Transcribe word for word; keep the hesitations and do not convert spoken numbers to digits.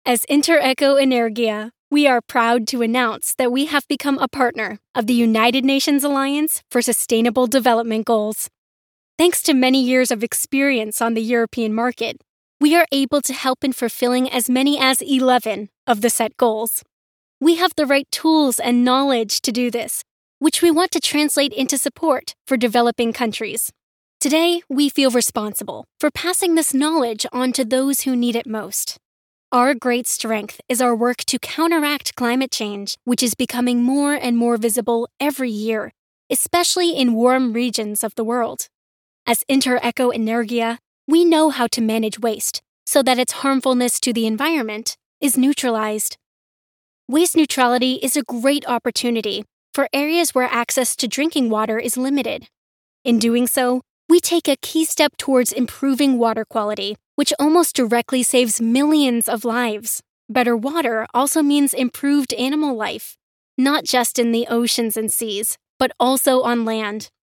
As Intereco Energia, we are proud to announce that we have become a partner of the United Nations Alliance for Sustainable Development Goals. Thanks to many years of experience on the European market, we are able to help in fulfilling as many as eleven of the set goals. We have the right tools and knowledge to do this, which we want to translate into support for developing countries. Today, we feel responsible for passing this knowledge on to those who need it most. Our great strength is our work to counteract climate change, which is becoming more and more visible every year, especially in warm regions of the world. As Intereco Energia, we know how to manage waste so that its harmfulness to the environment is neutralized. Waste neutrality is a great opportunity for areas where access to drinking water is limited. In doing so, we take a key step towards improving water quality, which almost directly saves millions of lives. Better water also means improved animal life, not just in the oceans and seas, but also on land.